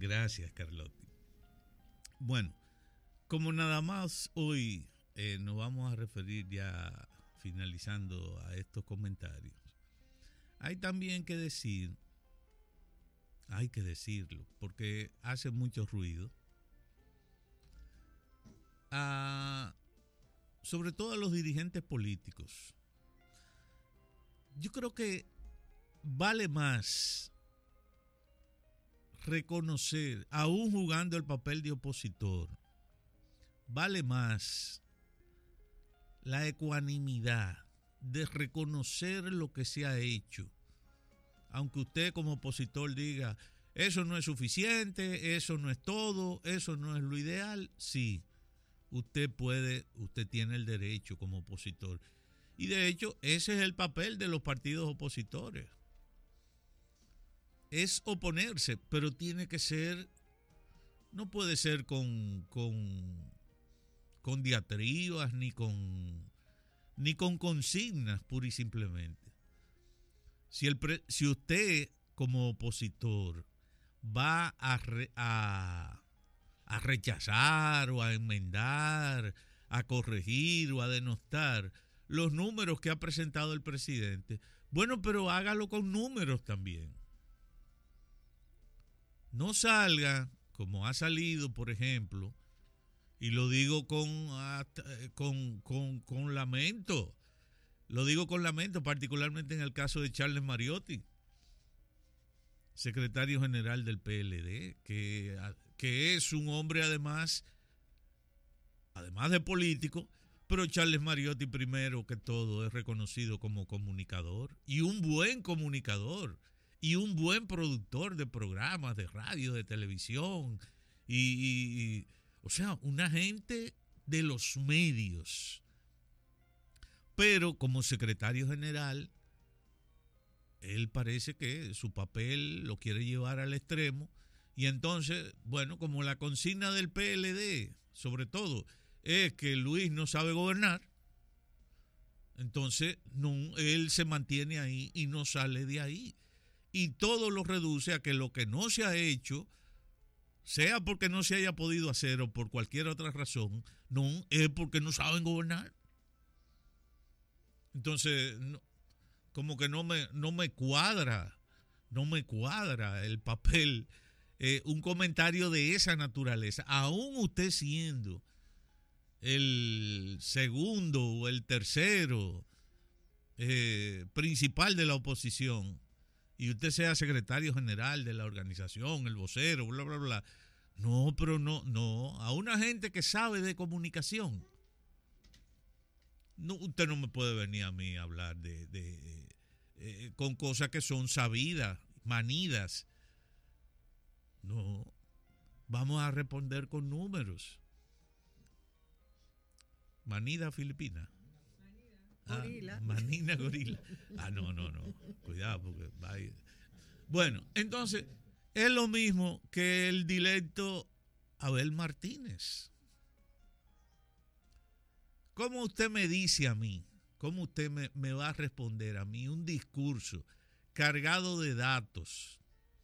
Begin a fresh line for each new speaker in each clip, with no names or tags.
Gracias, Carlotti. Bueno, como nada más hoy nos vamos a referir ya finalizando a estos comentarios. Hay también que decir, hay que decirlo, porque hace mucho ruido, sobre todo a los dirigentes políticos. Yo creo que vale más reconocer, aún jugando el papel de opositor, vale más la ecuanimidad de reconocer lo que se ha hecho, aunque usted como opositor diga, eso no es suficiente, eso no es todo, eso no es lo ideal. Sí, usted tiene el derecho como opositor. Y de hecho, ese es el papel de los partidos opositores. Es oponerse, pero tiene que ser, no puede ser con diatribas ni con consignas pura y simplemente. Si usted como opositor va a rechazar o a enmendar, a corregir o a denostar los números que ha presentado el presidente, bueno, pero hágalo con números también. No salga, como ha salido, por ejemplo, y lo digo con lamento, particularmente en el caso de Charles Mariotti, secretario general del PLD, que es un hombre además de político, pero Charles Mariotti primero que todo es reconocido como comunicador, y un buen comunicador, y un buen productor de programas de radio, de televisión, o sea, un agente de los medios. Pero como secretario general, él parece que su papel lo quiere llevar al extremo, y entonces, bueno, como la consigna del PLD, sobre todo, es que Luis no sabe gobernar, entonces él se mantiene ahí y no sale de ahí. Y todo lo reduce a que lo que no se ha hecho, sea porque no se haya podido hacer o por cualquier otra razón, no es porque no saben gobernar. Entonces, como que no me cuadra el papel, un comentario de esa naturaleza, aún usted siendo el segundo o el tercero principal de la oposición, y usted sea secretario general de la organización, el vocero, bla, bla, bla. No, pero no. A una gente que sabe de comunicación, no, usted no me puede venir a mí a hablar con cosas que son sabidas, manidas. No, vamos a responder con números. Manida filipina.
Gorila.
Manina gorila. No. Cuidado, porque vaya. Bueno, entonces, es lo mismo que el directo Abel Martínez. ¿Cómo usted me dice a mí? ¿Cómo usted me va a responder a mí un discurso cargado de datos?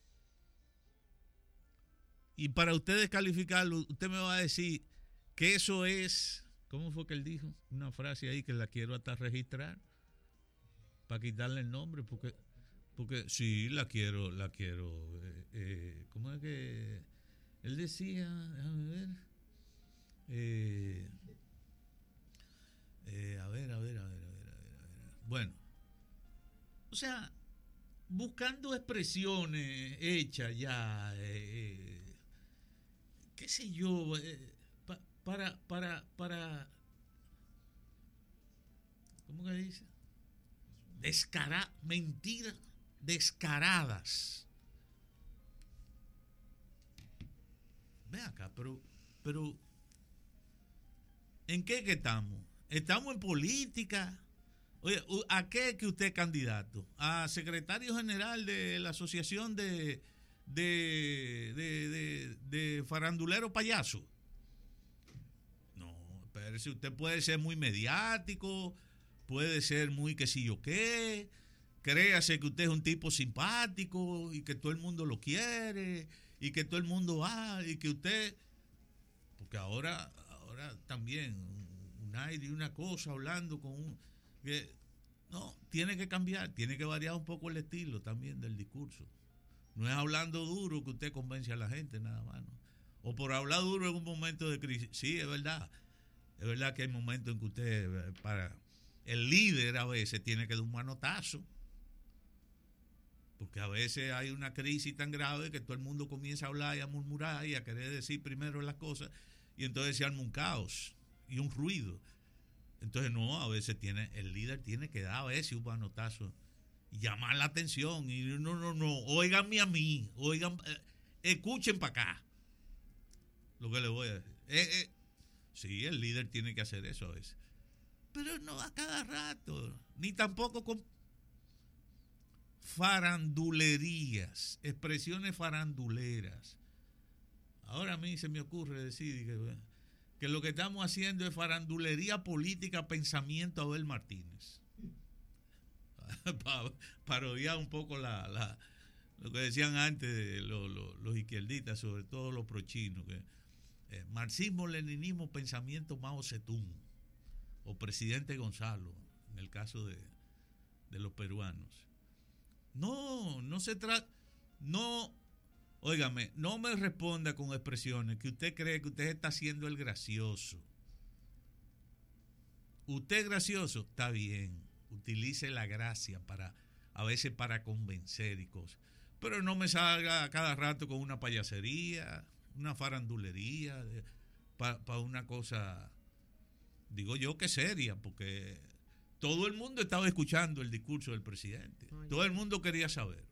Y para usted descalificarlo, usted me va a decir que eso es... ¿Cómo fue que él dijo? Una frase ahí que la quiero hasta registrar para quitarle el nombre, porque sí, la quiero. ¿Cómo es que él decía? Déjame ver. A ver. Bueno, o sea, buscando expresiones hechas ya, qué sé yo, para ¿cómo que dice? Mentiras descaradas. Ve acá, pero ¿en qué que estamos? ¿Estamos en política? Oye, ¿a qué es que usted es candidato? ¿A secretario general de la asociación de farandulero payaso? No, pero si usted puede ser muy mediático, puede ser muy qué sé yo qué, créase que usted es un tipo simpático y que todo el mundo lo quiere y que todo el mundo va, y que usted, porque ahora también un aire y una cosa hablando con un, que no, tiene que cambiar, tiene que variar un poco el estilo también del discurso. No es hablando duro que usted convence a la gente nada más, ¿no? O por hablar duro en un momento de crisis. Sí, es verdad que hay momentos en que usted, para el líder a veces tiene que dar un manotazo, porque a veces hay una crisis tan grave que todo el mundo comienza a hablar y a murmurar y a querer decir primero las cosas, y entonces se arma un caos y un ruido. Entonces no, a veces el líder tiene que dar a veces un manotazo y llamar la atención, y no, óiganme a mí, escuchen para acá lo que le voy a decir. Sí, el líder tiene que hacer eso a veces, pero no a cada rato, ni tampoco con farandulerías, expresiones faranduleras. Ahora a mí se me ocurre decir que lo que estamos haciendo es farandulería política, pensamiento Abel Martínez. Parodiar un poco lo que decían antes los izquierdistas, sobre todo los prochinos, que marxismo, leninismo, pensamiento Mao Zedong o presidente Gonzalo, en el caso de los peruanos. No se trata, óigame, no me responda con expresiones que usted cree que usted está haciendo el gracioso. Usted es gracioso, está bien, utilice la gracia a veces para convencer y cosas, pero no me salga a cada rato con una payasería, una farandulería, para una cosa, digo yo, que seria, porque todo el mundo estaba escuchando el discurso del presidente. Todo el mundo quería saber.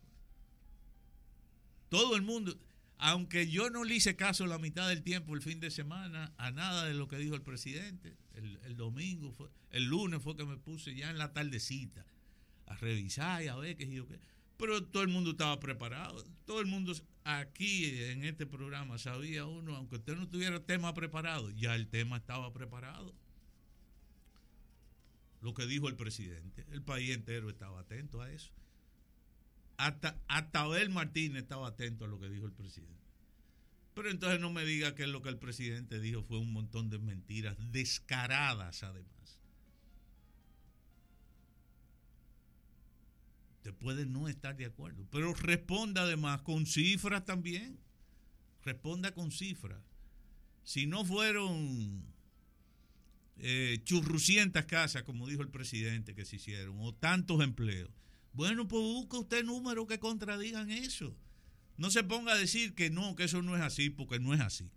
Todo el mundo, aunque yo no le hice caso la mitad del tiempo el fin de semana a nada de lo que dijo el presidente, el domingo el lunes fue que me puse ya en la tardecita a revisar y a ver qué yo qué. Pero todo el mundo estaba preparado. Todo el mundo aquí en este programa sabía uno, aunque usted no tuviera tema preparado, ya el tema estaba preparado. Lo que dijo el presidente, el país entero estaba atento a eso. Hasta Abel Martínez estaba atento a lo que dijo el presidente. Pero entonces no me diga que lo que el presidente dijo fue un montón de mentiras descaradas, además. Usted puede no estar de acuerdo, pero responda además con cifras también. Responda con cifras. Si no fueron churrucientas casas, como dijo el presidente, que se hicieron, o tantos empleos, bueno, pues busque usted números que contradigan eso. No se ponga a decir que no, que eso no es así, porque no es así.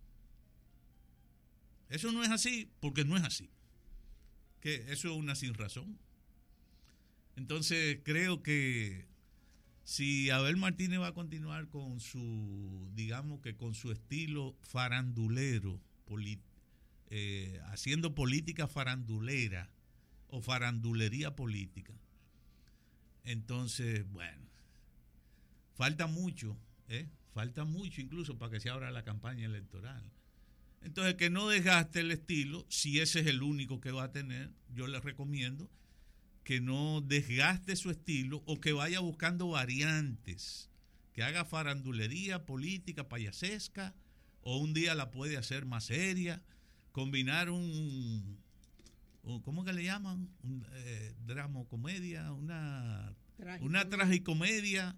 Eso no es así, porque no es así. Que eso es una sin razón. Entonces creo que si Abel Martínez va a continuar con su, digamos que con su estilo farandulero, haciendo política farandulera o farandulería política, entonces, bueno, falta mucho incluso para que se abra la campaña electoral. Entonces, que no desgaste el estilo, si ese es el único que va a tener, yo les recomiendo que no desgaste su estilo o que vaya buscando variantes, que haga farandulería política payasesca, o un día la puede hacer más seria, combinar ¿cómo que le llaman? Un drama comedia, una tragicomedia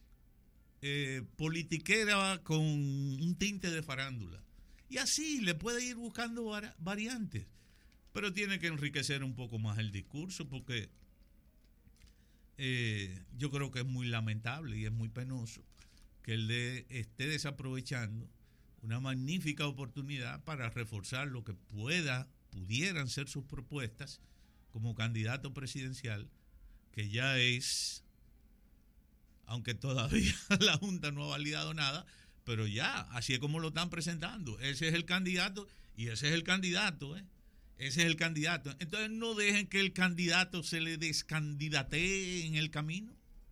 politiquera con un tinte de farándula. Y así le puede ir buscando variantes. Pero tiene que enriquecer un poco más el discurso, porque yo creo que es muy lamentable y es muy penoso que él esté desaprovechando una magnífica oportunidad para reforzar lo que pudieran ser sus propuestas como candidato presidencial, que ya es, aunque todavía la Junta no ha validado nada, pero ya, así es como lo están presentando. Ese es el candidato y ese es el candidato, Ese es el candidato. Entonces no dejen que el candidato se le descandidatee en el camino.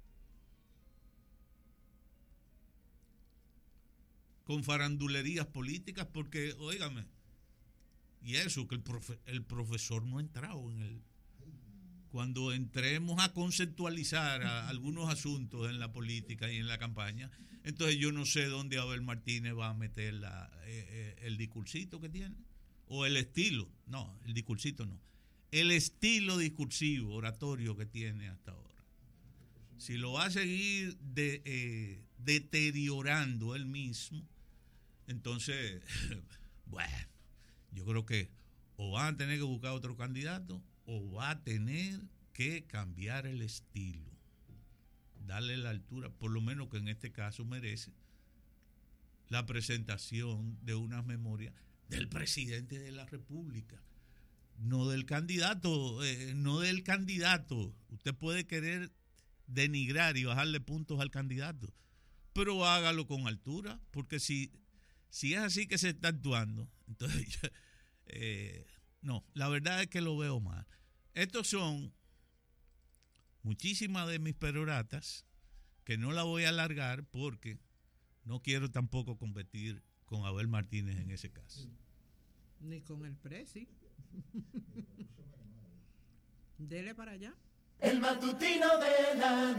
Con farandulerías políticas, porque, óigame, y eso, que el profesor no ha entrado cuando entremos a conceptualizar algunos asuntos en la política y en la campaña, entonces yo no sé dónde Abel Martínez va a meter el discursito que tiene, o el estilo, no, el discursito no, el estilo discursivo, oratorio que tiene hasta ahora. Si lo va a seguir deteriorando él mismo, entonces, bueno, yo creo que o van a tener que buscar otro candidato o va a tener que cambiar el estilo, darle la altura, por lo menos que en este caso merece la presentación de unas memorias del presidente de la República, no del candidato, no del candidato. Usted puede querer denigrar y bajarle puntos al candidato, pero hágalo con altura, porque si es así que se está actuando, entonces no, la verdad es que lo veo mal. Estos son muchísimas de mis peroratas que no la voy a alargar porque no quiero tampoco competir con Abel Martínez en ese caso.
Ni con el presi. Dele para allá.
El matutino de la